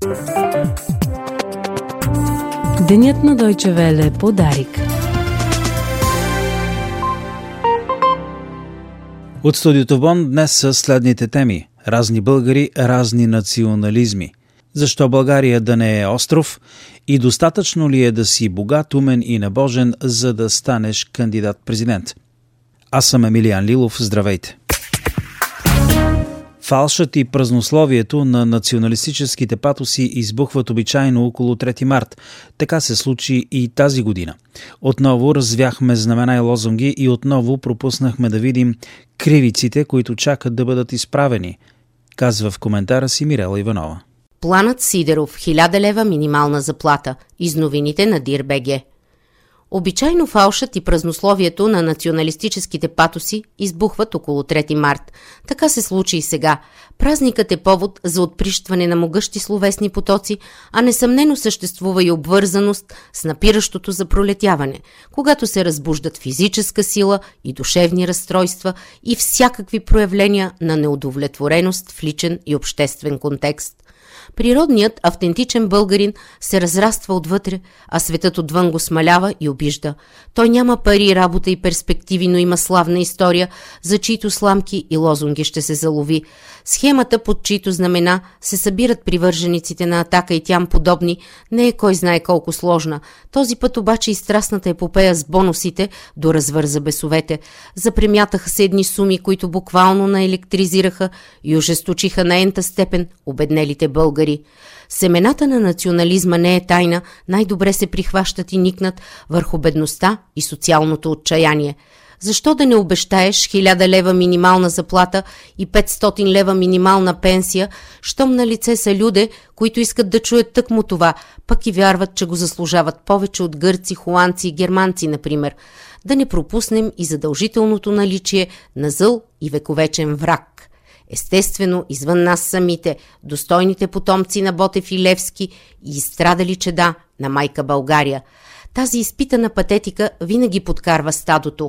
Денят на Deutsche Welle подарик. От студиото Бон днес са следните теми. Разни българи, разни национализми. Защо България да не е остров? И достатъчно ли е да си богат, умен и набожен, за да станеш кандидат-президент? Аз съм Емилиан Лилов. Здравейте! Фалшът и празнословието на националистическите патоси избухват обичайно около 3 март. Така се случи и тази година. Отново развяхме знамена и лозунги и отново пропуснахме да видим кривиците, които чакат да бъдат изправени, казва в коментара си Мирела Иванова. Планът Сидеров – 1000 лева минимална заплата. Из новините на Дир.бг. Обичайно фалшът и празнословието на националистическите патоси избухват около 3 март. Така се случи и сега. Празникът е повод за отприщване на могъщи словесни потоци, а несъмнено съществува и обвързаност с напиращото запролетяване, когато се разбуждат физическа сила и душевни разстройства и всякакви проявления на неудовлетвореност в личен и обществен контекст. Природният, автентичен българин се разраства отвътре, а светът отвън го смалява и обижда. Той няма пари, работа и перспективи, но има славна история, за чието сламки и лозунги ще се залови. Схемата, под чието знамена се събират привържениците на Атака и тям подобни, не е кой знае колко сложна. Този път обаче и страстната епопея с бонусите доразвърза бесовете. Запремятаха се едни суми, които буквално наелектризираха и ожесточиха на ента степен обеднелите българи. Семената на национализма не е тайна, най-добре се прихващат и никнат върху бедността и социалното отчаяние. Защо да не обещаеш 1000 лева минимална заплата и 500 лева минимална пенсия, щом на лице са люде, които искат да чуят тъкмо това, пък и вярват, че го заслужават повече от гърци, холандци и германци, например. Да не пропуснем и задължителното наличие на зъл и вековечен враг. Естествено, извън нас самите, достойните потомци на Ботев и Левски и изстрадали чеда на майка България. Тази изпитана патетика винаги подкарва стадото.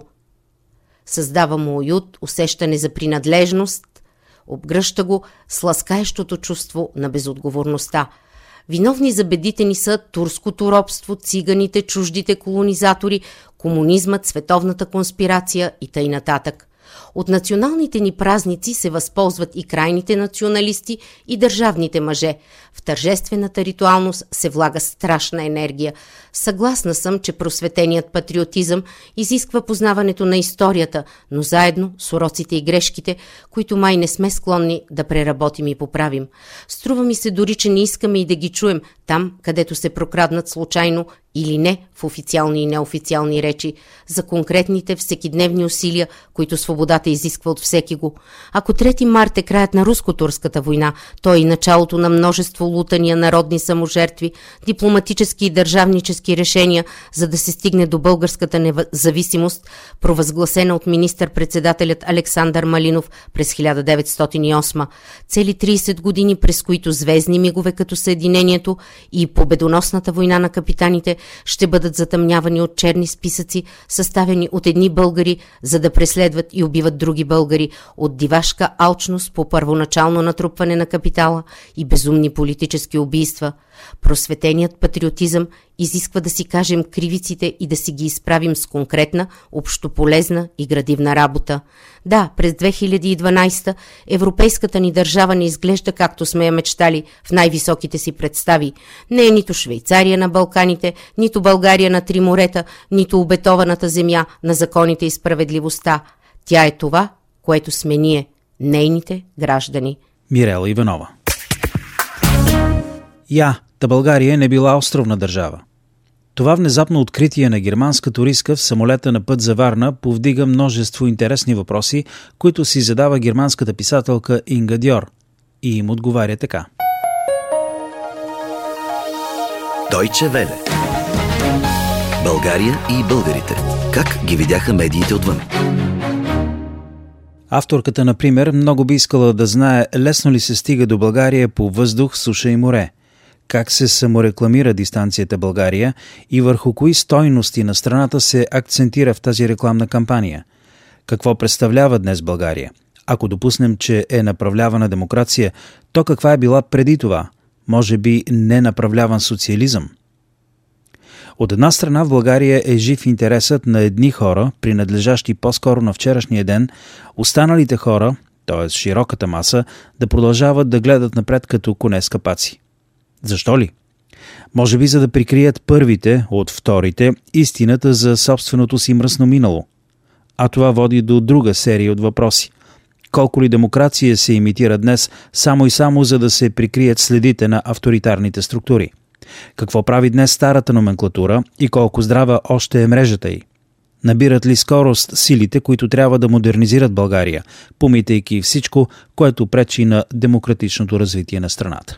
Създава му уют, усещане за принадлежност, обгръща го с ласкаещото чувство на безотговорността. Виновни за бедите ни са турското робство, циганите, чуждите колонизатори, комунизмът, световната конспирация и тъй нататък. От националните ни празници се възползват и крайните националисти, и държавните мъже. В тържествената ритуалност се влага страшна енергия. Съгласна съм, че просветеният патриотизъм изисква познаването на историята, но заедно с уроците и грешките, които май не сме склонни да преработим и поправим. Струва ми се дори, че не искаме и да ги чуем там, където се прокраднат случайно или не в официални и неофициални речи, за конкретните всекидневни усилия, които свободата изисква от всеки го. Ако 3 март е краят на руско-турската война, то е и началото на множество лутания, народни саможертви, дипломатически и държавнически решения, за да се стигне до българската независимост, провъзгласена от министър-председателят Александър Малинов през 1908. Цели 30 години, през които звездни мигове като Съединението и победоносната война на капитаните ще бъдат затъмнявани от черни списъци, съставени от едни българи, за да преследват и убиват други българи, от дивашка алчност по първоначално натрупване на капитала и безумни политически убийства. Просветеният патриотизъм изисква да си кажем кривиците и да си ги изправим с конкретна, общополезна и градивна работа. Да, през 2012 европейската ни държава не изглежда както сме я мечтали в най-високите си представи. Не е нито Швейцария на Балканите, нито България на 3 морета, нито обетованата земя на законите и справедливостта. Тя е това, което сме ние, нейните граждани. Мирела Иванова. Та България не била островна държава. Това внезапно откритие на германска туристка в самолета на път за Варна повдига множество интересни въпроси, които си задава германската писателка Инга Дьор. И им отговаря така. Deutsche Welle. България и българите. Как ги видяха медиите отвън? Авторката, например, много би искала да знае лесно ли се стига до България по въздух, суша и море. Как се саморекламира дистанцията България и върху кои стойности на страната се акцентира в тази рекламна кампания. Какво представлява днес България? Ако допуснем, че е направлявана демокрация, то каква е била преди това? Може би ненаправляван социализъм? От една страна в България е жив интересът на едни хора, принадлежащи по-скоро на вчерашния ден, останалите хора, т.е. широката маса, да продължават да гледат напред като коне с капаци. Защо ли? Може би за да прикрият първите от вторите истината за собственото си мръсно минало. А това води до друга серия от въпроси. Колко ли демокрация се имитира днес само и само за да се прикрият следите на авторитарните структури? Какво прави днес старата номенклатура и колко здрава още е мрежата й? Набират ли скорост силите, които трябва да модернизират България, помитайки всичко, което пречи на демократичното развитие на страната?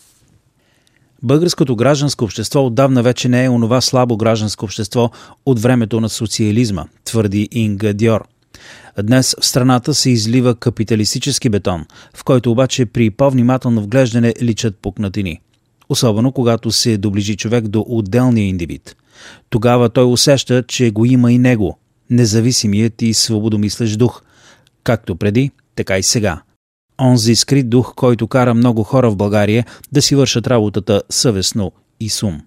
Българското гражданско общество отдавна вече не е онова слабо гражданско общество от времето на социализма, твърди Инга Дьор. Днес в страната се излива капиталистически бетон, в който обаче при по-внимателно вглеждане личат пукнатини. Особено когато се доближи човек до отделния индивид. Тогава той усеща, че го има и него, независимият и свободомислещ дух, както преди, така и сега. Онзи скрит дух, който кара много хора в България да си вършат работата съвестно и с ум.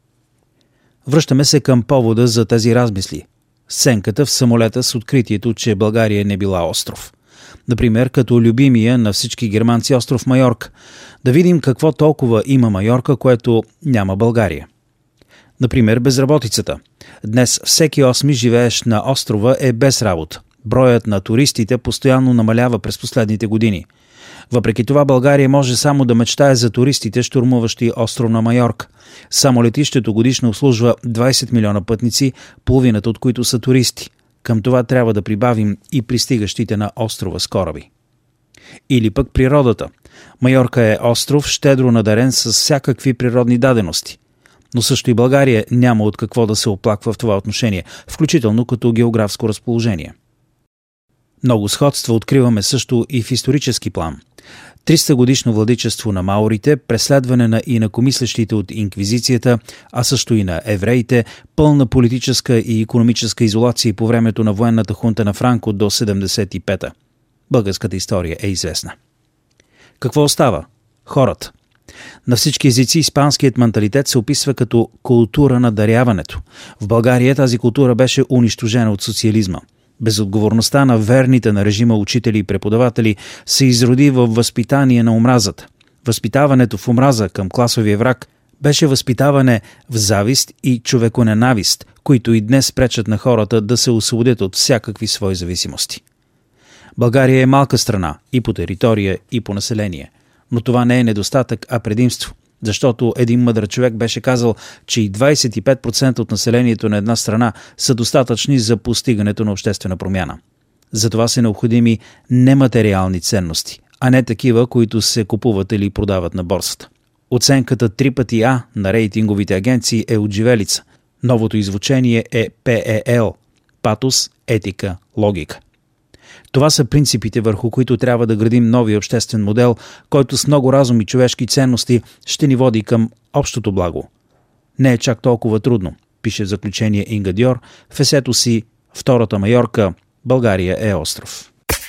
Връщаме се към повода за тези размисли. Сенката в самолета с откритието, че България не била остров. Например, като любимия на всички германци остров Майорка. Да видим какво толкова има Майорка, което няма България. Например, безработицата. Днес всеки осми живеещ на острова е без работа. Броят на туристите постоянно намалява през последните години. Въпреки това България може само да мечтае за туристите, щурмуващи остров на Майорка. Само летището годишно обслужва 20 милиона пътници, половината от които са туристи. Към това трябва да прибавим и пристигащите на острова с кораби. Или пък природата. Майорка е остров, щедро надарен с всякакви природни дадености. Но също и България няма от какво да се оплаква в това отношение, включително като географско разположение. Много сходства откриваме също и в исторически план. 300 годишно владичество на маорите, преследване на инакомислещите от инквизицията, а също и на евреите, пълна политическа и икономическа изолация по времето на военната хунта на Франко до 75-та. Българската история е известна. Какво остава? Хората. На всички езици испанският менталитет се описва като култура на даряването. В България тази култура беше унищожена от социализма. Безотговорността на верните на режима учители и преподаватели се изроди във възпитание на омразата. Възпитаването в омраза към класовия враг беше възпитаване в завист и човеконенавист, които и днес пречат на хората да се освободят от всякакви свои зависимости. България е малка страна и по територия, и по население. Но това не е недостатък, а предимство. Защото един мъдър човек беше казал, че и 25% от населението на една страна са достатъчни за постигането на обществена промяна. Затова са необходими нематериални ценности, а не такива, които се купуват или продават на борсата. Оценката 3 пъти А на рейтинговите агенции е отживелица. Новото извучение е PEL – патос, етика, логика. Това са принципите, върху които трябва да градим новия обществен модел, който с много разум и човешки ценности ще ни води към общото благо. Не е чак толкова трудно, пише в заключение Инга Дьор в есето си «Втората Майорка. България е остров».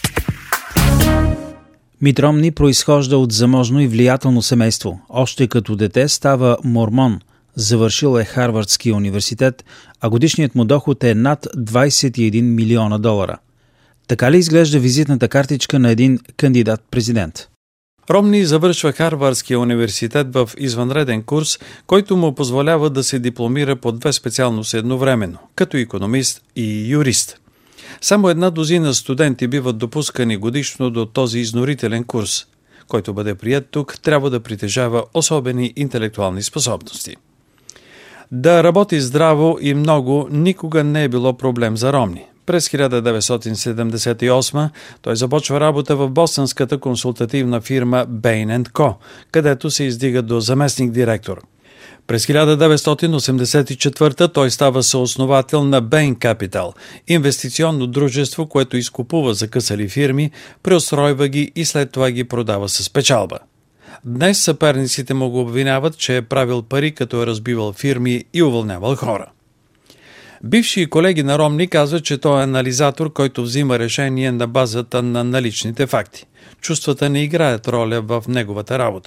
Мит Ромни произхожда от заможно и влиятелно семейство. Още като дете става мормон. Завършил е Харвардския университет, а годишният му доход е над $21 милиона. Така ли изглежда визитната картичка на един кандидат-президент? Ромни завършва Харвардския университет в извънреден курс, който му позволява да се дипломира по 2 специалности едновременно, като икономист и юрист. Само 1 дузина студенти биват допускани годишно до този изнурителен курс. Който бъде приет тук, трябва да притежава особени интелектуални способности. Да работи здраво и много никога не е било проблем за Ромни. През 1978 той започва работа в бостънската консултативна фирма Bain & Co., където се издига до заместник-директор. През 1984 той става съосновател на Bain Capital, инвестиционно дружество, което изкупува закъсали фирми, преустройва ги и след това ги продава с печалба. Днес съперниците му го обвиняват, че е правил пари, като е разбивал фирми и уволнявал хора. Бивши колеги на Ромни казват, че той е анализатор, който взима решение на базата на наличните факти. Чувствата не играят роля в неговата работа.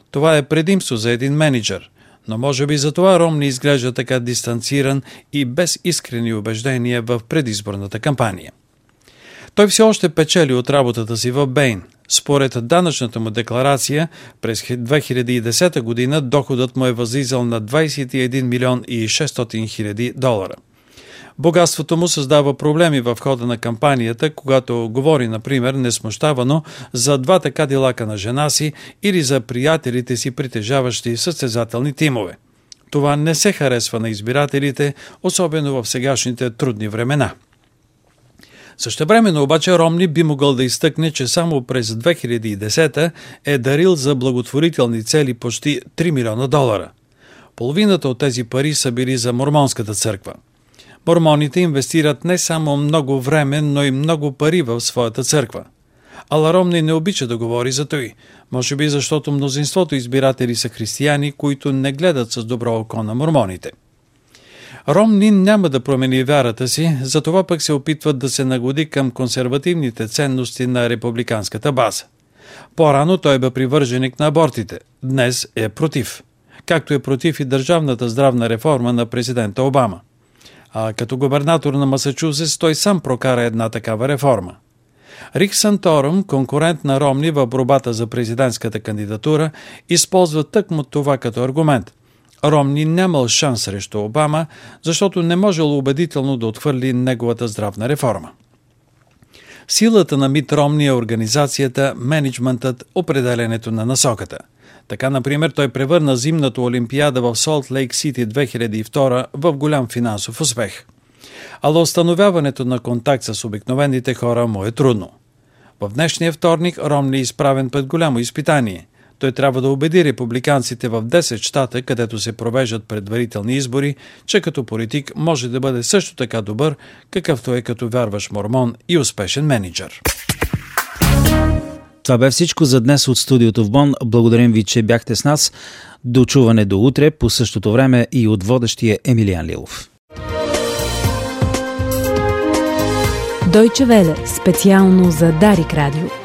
Това е предимство за един мениджър, но може би затова Ромни изглежда така дистанциран и без искрени убеждения в предизборната кампания. Той все още печели от работата си в Бейн. Според данъчната му декларация, през 2010 година доходът му е възлизал на 21 милион и 600 хиляди долара. Богатството му създава проблеми в хода на кампанията, когато говори, например, несмущавано за двата кадилака на жена си или за приятелите си, притежаващи състезателни тимове. Това не се харесва на избирателите, особено в сегашните трудни времена. Същевременно обаче Ромни би могъл да изтъкне, че само през 2010 е дарил за благотворителни цели почти 3 милиона долара. Половината от тези пари са били за мормонската църква. Мормоните инвестират не само много време, но и много пари в своята църква. Ала Ромни не обича да говори за той, може би защото мнозинството избиратели са християни, които не гледат с добро око на мормоните. Ромни няма да промени вярата си, затова пък се опитва да се нагоди към консервативните ценности на републиканската база. По-рано той бе привърженик на абортите, днес е против. Както е против и държавната здравна реформа на президента Обама. А като губернатор на Масачузетс той сам прокара една такава реформа. Рик Санторум, конкурент на Ромни в борбата за президентската кандидатура, използва тъкмо това като аргумент. Ромни нямал шанс срещу Обама, защото не можел убедително да отхвърли неговата здравна реформа. Силата на Мит Ромни е организацията, мениджмънтът, определенето на насоката. Така, например, той превърна зимната олимпиада в Солт Лейк Сити 2002 в голям финансов успех. Ала установяването на контакт с обикновените хора му е трудно. В днешния вторник Ромни е изправен пред голямо изпитание. Той трябва да убеди републиканците в 10 щата, където се провеждат предварителни избори, че като политик може да бъде също така добър, какъвто е като вярващ мормон и успешен мениджър. Това бе всичко за днес от студиото в Бон. Благодарим ви, че бяхте с нас. До чуване до утре, по същото време и от водещия Емилиан Лилов. Дойче Веле, специално за Дарик Радио.